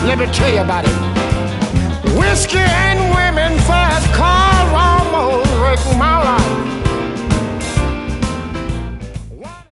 Let me tell you about it. Whiskey and